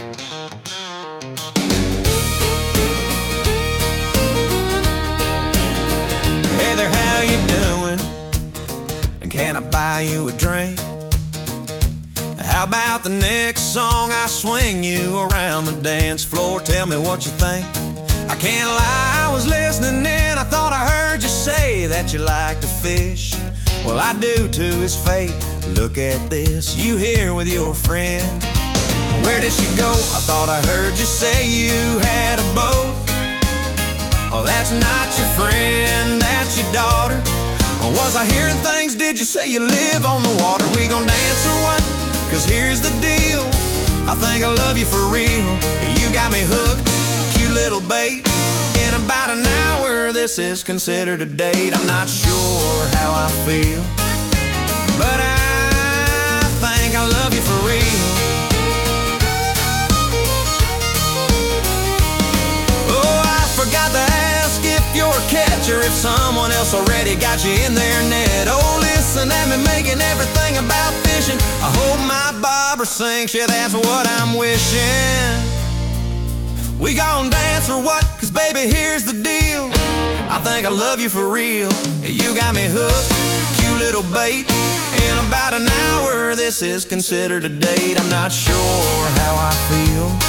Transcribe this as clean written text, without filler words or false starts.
Hey there, how you doing? And can I buy you a drink? How about the next song I swing you around the dance floor? Tell me what you think. I can't lie, I was listening in, I thought I heard you say that you like to fish. Well, I do too, it's fate. Look at this, you here with your friend. Where did she go? I thought I heard you say you had a boat. Oh, that's not your friend, that's your daughter. Or was I hearing things? Did you say you live on the water? We gon' dance or what? Cause here's the deal, I think I love you for real. You got me hooked, cute little bait. In about an hour, this is considered a date. I'm not sure how I feel, but I think I love you for real. Oh, I forgot to ask if you're a catcher, if someone else already got you in their net. Oh, listen at me making everything about fishing. I hope my bobber sinks, yeah, that's what I'm wishing. We gon' dance or what? Cause baby, here's the deal, I think I love you for real. You got me hooked, cute little bait. In about an hour, this is considered a date. I'm not sure how I feel,